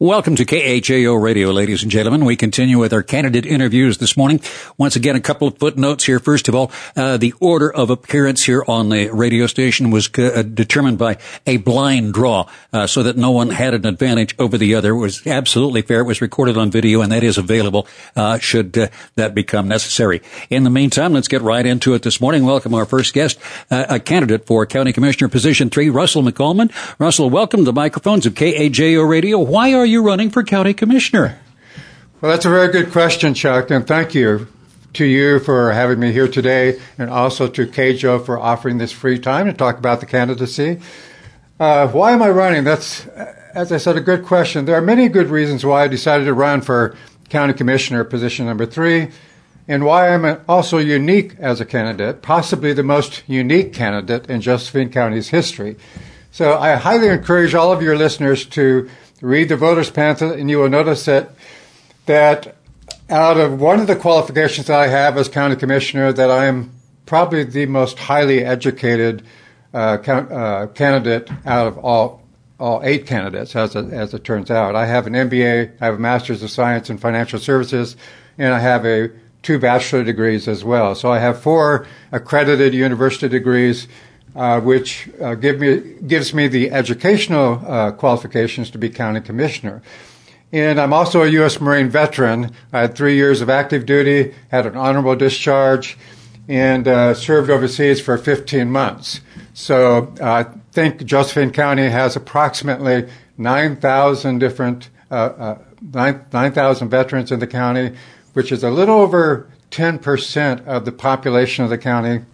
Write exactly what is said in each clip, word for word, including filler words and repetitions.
Welcome to K H A O Radio, ladies and gentlemen. We continue with our candidate interviews this morning. Once again, a couple of footnotes here. First of all, uh, the order of appearance here on the radio station was uh, determined by a blind draw, uh, so that no one had an advantage over the other. It was absolutely fair. It was recorded on video, and that is available uh, should uh, that become necessary. In the meantime, let's get right into it this morning. Welcome our first guest, uh, a candidate for County Commissioner Position three, Russell McCollman. Russell, welcome to the microphones of K H A O Radio. Why are you running for County Commissioner? Well, that's a very good question, Chuck, and thank you to you for having me here today, and also to K H O for offering this free time to talk about the candidacy. Uh, why am I running? That's, as I said, a good question. There are many good reasons why I decided to run for County Commissioner, position number three, and why I'm also unique as a candidate, possibly the most unique candidate in Josephine County's history. So I highly encourage all of your listeners to read the voters' pamphlet, and you will notice that that out of one of the qualifications that I have as county commissioner, that I am probably the most highly educated uh, count, uh, candidate out of all all eight candidates, as it, as it turns out. I have an M B A, I have a Master's of Science in Financial Services, and I have a two bachelor degrees as well. So I have four accredited university degrees, Uh, which uh, give me, gives me the educational uh, qualifications to be county commissioner. And I'm also a U S Marine veteran. I had three years of active duty, had an honorable discharge, and uh, served overseas for fifteen months. So uh, I think Josephine County has approximately nine thousand different, uh, uh, nine thousand veterans in the county, which is a little over ten percent of the population of the county.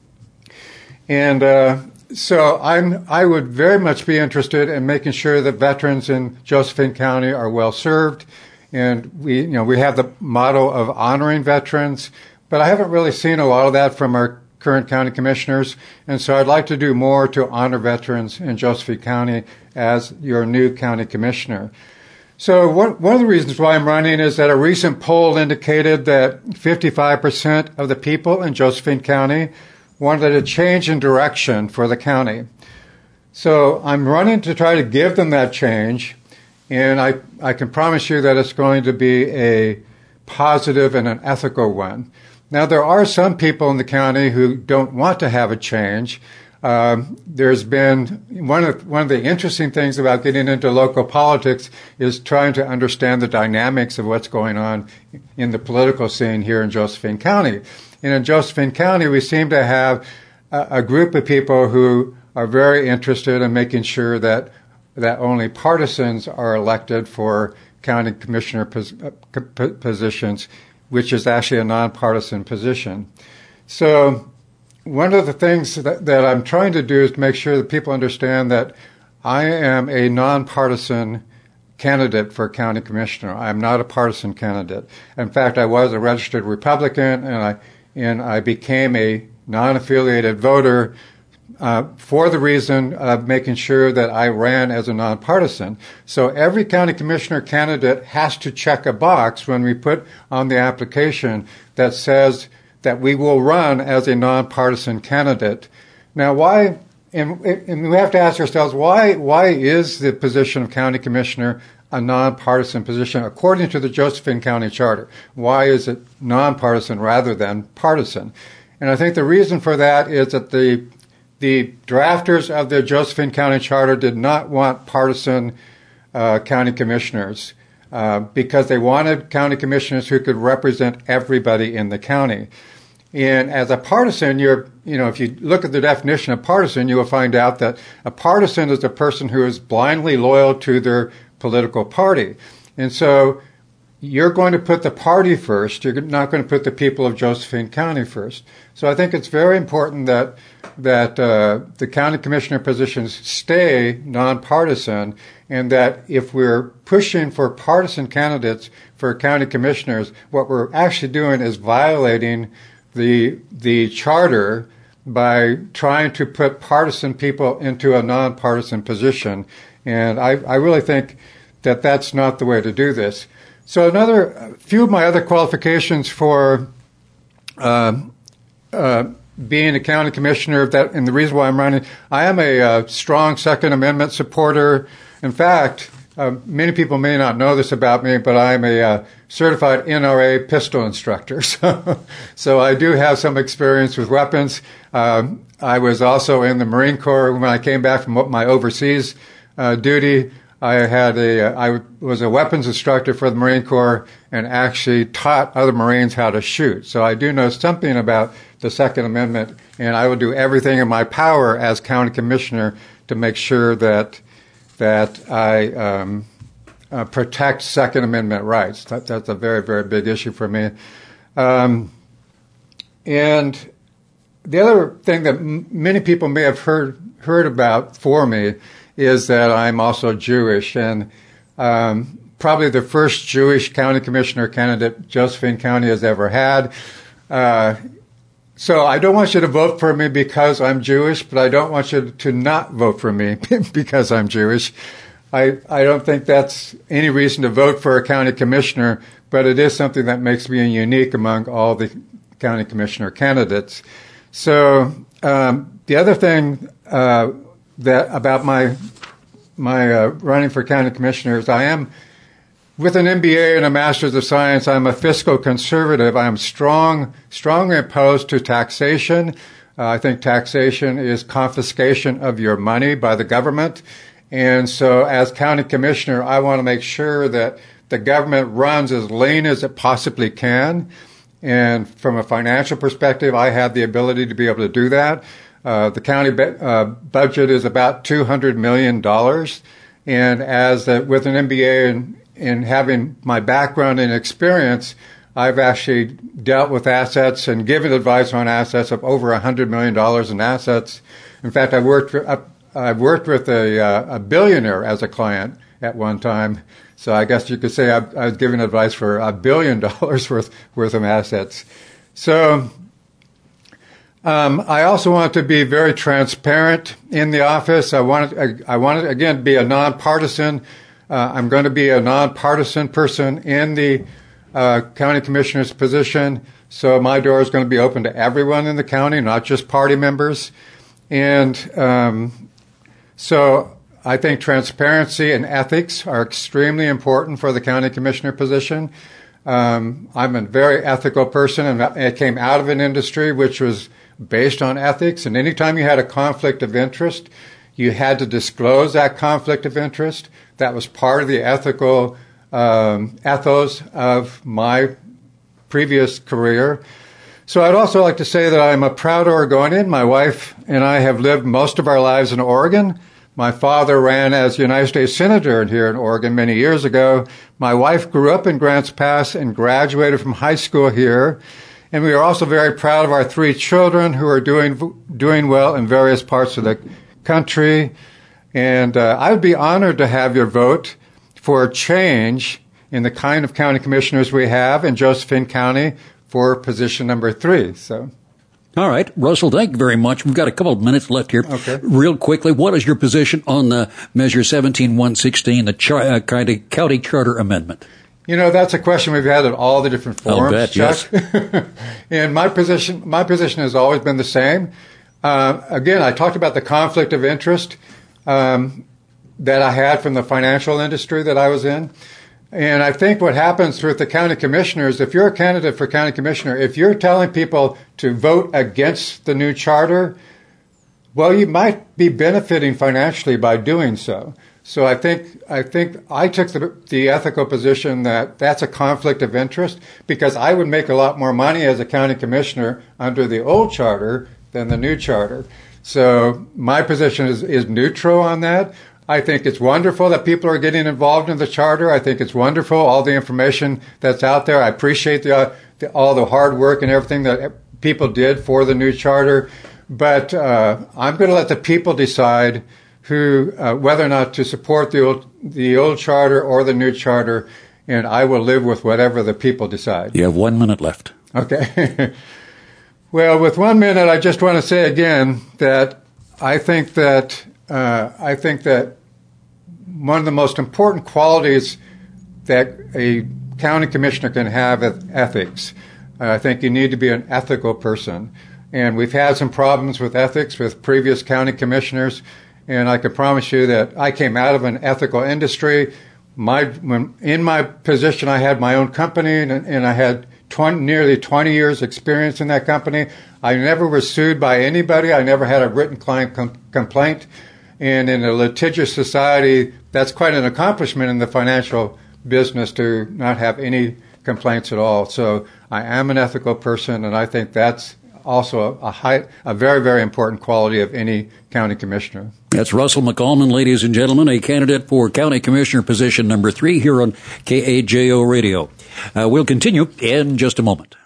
And uh, so I'm, I would very much be interested in making sure that veterans in Josephine County are well served. And we, you know, we have the motto of honoring veterans, but I haven't really seen a lot of that from our current county commissioners. And so I'd like to do more to honor veterans in Josephine County as your new county commissioner. So one, one of the reasons why I'm running is that a recent poll indicated that fifty-five percent of the people in Josephine County wanted a change in direction for the county. So I'm running to try to give them that change, and I, I can promise you that it's going to be a positive and an ethical one. Now, there are some people in the county who don't want to have a change. Um, there's been one of one of the interesting things about getting into local politics is trying to understand the dynamics of what's going on in the political scene here in Josephine County. And in Josephine County, we seem to have a, a group of people who are very interested in making sure that that only partisans are elected for county commissioner pos, uh, positions, which is actually a nonpartisan position. So one of the things that, that I'm trying to do is to make sure that people understand that I am a nonpartisan candidate for county commissioner. I'm not a partisan candidate. In fact, I was a registered Republican, and I and I became a non-affiliated voter uh, for the reason of making sure that I ran as a nonpartisan. So every county commissioner candidate has to check a box when we put on the application that says that we will run as a nonpartisan candidate. Now, why? And, and we have to ask ourselves, why? Why is the position of county commissioner a nonpartisan position according to the Josephine County Charter? Why is it nonpartisan rather than partisan? And I think the reason for that is that the the drafters of the Josephine County Charter did not want partisan uh, county commissioners uh, because they wanted county commissioners who could represent everybody in the county. And as a partisan, you're, you know, if you look at the definition of partisan, you will find out that a partisan is a person who is blindly loyal to their political party. And so you're going to put the party first. You're not going to put the people of Josephine County first. So I think it's very important that that uh, the county commissioner positions stay nonpartisan, and that if we're pushing for partisan candidates for county commissioners, what we're actually doing is violating the the charter by trying to put partisan people into a nonpartisan position. And I, I really think that that's not the way to do this. So another a few of my other qualifications for uh, uh, being a county commissioner, that, and the reason why I'm running, I am a uh, strong Second Amendment supporter. In fact, uh, many people may not know this about me, but I'm a uh, certified N R A pistol instructor. So, so I do have some experience with weapons. Um, I was also in the Marine Corps when I came back from my overseas uh, duty. I had a, I was a weapons instructor for the Marine Corps and actually taught other Marines how to shoot. So I do know something about the Second Amendment, and I will do everything in my power as county commissioner to make sure that that I um, uh, protect Second Amendment rights. That, that's a very, very big issue for me. Um, and the other thing that m- many people may have heard heard about for me is that I'm also Jewish, and um, probably the first Jewish county commissioner candidate Josephine County has ever had. Uh, so I don't want you to vote for me because I'm Jewish, but I don't want you to not vote for me because I'm Jewish. I, I don't think that's any reason to vote for a county commissioner, but it is something that makes me unique among all the county commissioner candidates. So um, the other thing uh, that about my my uh, running for county commissioner is I am, with an M B A and a Master's of Science, I'm a fiscal conservative. I am strong, strongly opposed to taxation. Uh, I think taxation is confiscation of your money by the government. And so as county commissioner, I want to make sure that the government runs as lean as it possibly can. And from a financial perspective, I have the ability to be able to do that. Uh, the county be- uh, budget is about two hundred million dollars. And as uh, with an M B A and, and having my background and experience, I've actually dealt with assets and given advice on assets of over one hundred million dollars in assets. In fact, I worked uh, I've worked with a, uh, a billionaire as a client at one time. So I guess you could say I, I was giving advice for a billion dollars worth worth of assets. So um, I also want to be very transparent in the office. I want I, I want to again be a nonpartisan. Uh, I'm going to be a nonpartisan person in the uh, county commissioner's position. So my door is going to be open to everyone in the county, not just party members. And um, so I think transparency and ethics are extremely important for the county commissioner position. Um, I'm a very ethical person, and I came out of an industry which was based on ethics. And anytime you had a conflict of interest, you had to disclose that conflict of interest. That was part of the ethical um, ethos of my previous career. So I'd also like to say that I'm a proud Oregonian. My wife and I have lived most of our lives in Oregon. My father ran as United States Senator here in Oregon many years ago. My wife grew up in Grants Pass and graduated from high school here. And we are also very proud of our three children who are doing doing well in various parts of the country. And uh, I would be honored to have your vote for a change in the kind of county commissioners we have in Josephine County for position number three. So. All right, Russell, thank you very much. We've got a couple of minutes left here. Okay. Real quickly, what is your position on the Measure seventeen one sixteen, the char- uh, county, county charter amendment? You know, that's a question we've had at all the different forums, I'll bet, Chuck. Yes. And my position, my position has always been the same. Uh, again, I talked about the conflict of interest um, that I had from the financial industry that I was in. And I think what happens with the county commissioners, if you're a candidate for county commissioner, if you're telling people to vote against the new charter, well, you might be benefiting financially by doing so. So I think I think I took the, the ethical position that that's a conflict of interest because I would make a lot more money as a county commissioner under the old charter than the new charter. So my position is, is neutral on that. I think it's wonderful that people are getting involved in the charter. I think it's wonderful, all the information that's out there. I appreciate the, uh, the, all the hard work and everything that people did for the new charter. But uh, I'm going to let the people decide who, uh, whether or not to support the old, the old charter or the new charter, and I will live with whatever the people decide. You have one minute left. Okay. Well, with one minute, I just want to say again that I think that uh, I think that one of the most important qualities that a county commissioner can have is ethics. Uh, I think you need to be an ethical person, and we've had some problems with ethics with previous county commissioners. And I can promise you that I came out of an ethical industry. my when in my position, I had my own company, and, and I had twenty, nearly twenty years experience in that company. I never was sued by anybody. I never had a written client com- complaint. And in a litigious society, that's quite an accomplishment in the financial business to not have any complaints at all. So I am an ethical person, and I think that's also a, high, a very, very important quality of any county commissioner. That's Russell McCallman, ladies and gentlemen, a candidate for county commissioner position number three here on K A J O Radio. Uh, we'll continue in just a moment.